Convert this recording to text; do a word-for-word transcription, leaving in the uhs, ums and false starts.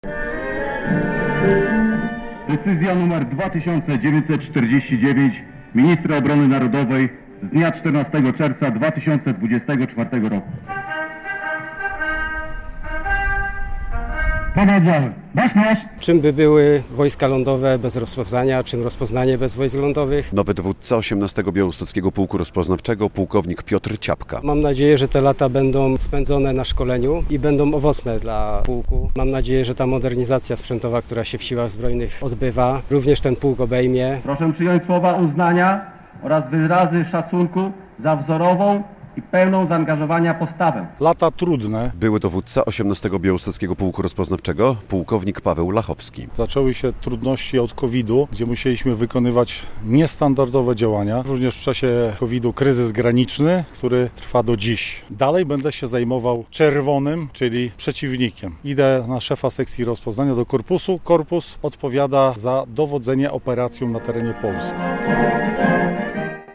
Decyzja nr dwa tysiące dziewięćset czterdzieści dziewięć Ministra Obrony Narodowej z dnia czternastego czerwca dwa tysiące dwudziestego czwartego roku. Powiedziałem, nasz nasz. Czym by były wojska lądowe bez rozpoznania, czym rozpoznanie bez wojsk lądowych? Nowy dowódca osiemnastego Białostockiego Pułku Rozpoznawczego, pułkownik Piotr Ciapka. Mam nadzieję, że te lata będą spędzone na szkoleniu i będą owocne dla pułku. Mam nadzieję, że ta modernizacja sprzętowa, która się w siłach zbrojnych odbywa, również ten pułk obejmie. Proszę przyjąć słowa uznania oraz wyrazy szacunku za wzorową i pełną zaangażowania postawę. Lata trudne. Były dowódca osiemnastego Białostockiego Pułku Rozpoznawczego, pułkownik Paweł Lachowski. Zaczęły się trudności od kowida, gdzie musieliśmy wykonywać niestandardowe działania. Również w czasie kowida kryzys graniczny, który trwa do dziś. Dalej będę się zajmował czerwonym, czyli przeciwnikiem. Idę na szefa sekcji rozpoznania do korpusu. Korpus odpowiada za dowodzenie operacją na terenie Polski.